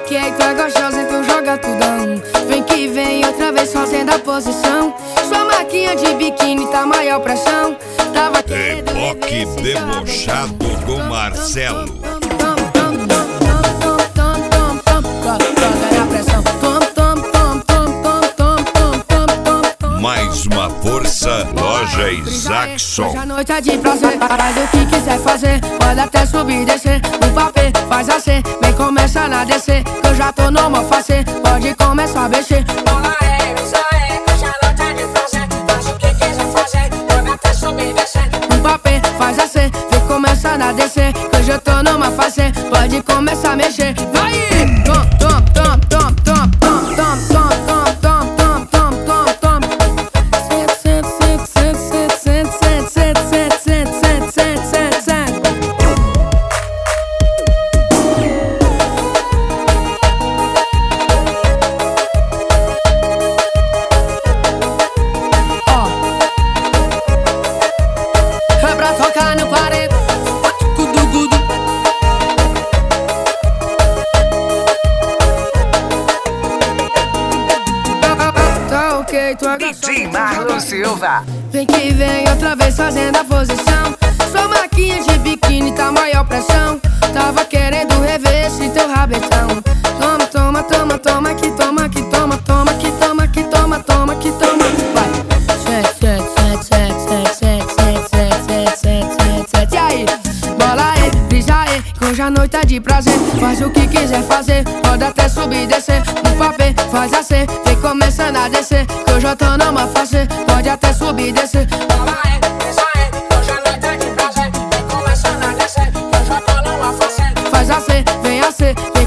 Ok, tu é gostosa, então joga tudão. Vem que vem outra vez fazendo a posição. Sua marquinha de biquíni tá maior pressão. Tava querendo Reboque debochado do Marcelo. Mais uma força, Loja Isaacson. Hoje a noite é de prazer, faz o que quiser fazer. Pode até subir e descer, no papel faz assim. Vem começar a descer, que eu já tô no face. Pode começar a mexer. Bola é, isso é, hoje a noite é de prazer. Faz o que quiser fazer, pode até subir e descer. No papel faz assim, vem começar a descer, que eu já tô no face. Pode começar a mexer. Vai! Tom, tom, tom, tom, tom, tom, tom, tom, tom, tom, tom, tom, tom, tom. É pra tocar no parede. Gudu, gudu. Tá ok, tu é DJ Marlon Silva. Vem que vem outra vez fazendo a posição. Sua marquinha de biquíni tá maior pressão. Tava querendo rever esse teu rabetão. Toma, toma, toma, toma, que toma, que toma, toma, que toma, que toma, toma, que toma. Vai. Sete. E aí? Bola aí, brisa aí, que hoje a noite é de prazer. Faz o que quiser fazer, pode até subir e descer. No papel faz assim, vem começando a descer, que eu já tô numa face. Pode até subir e descer. Bola é, isso é, hoje a noite é de prazer. Vem começando a descer, eu já tô numa face. Faz assim, vem assim.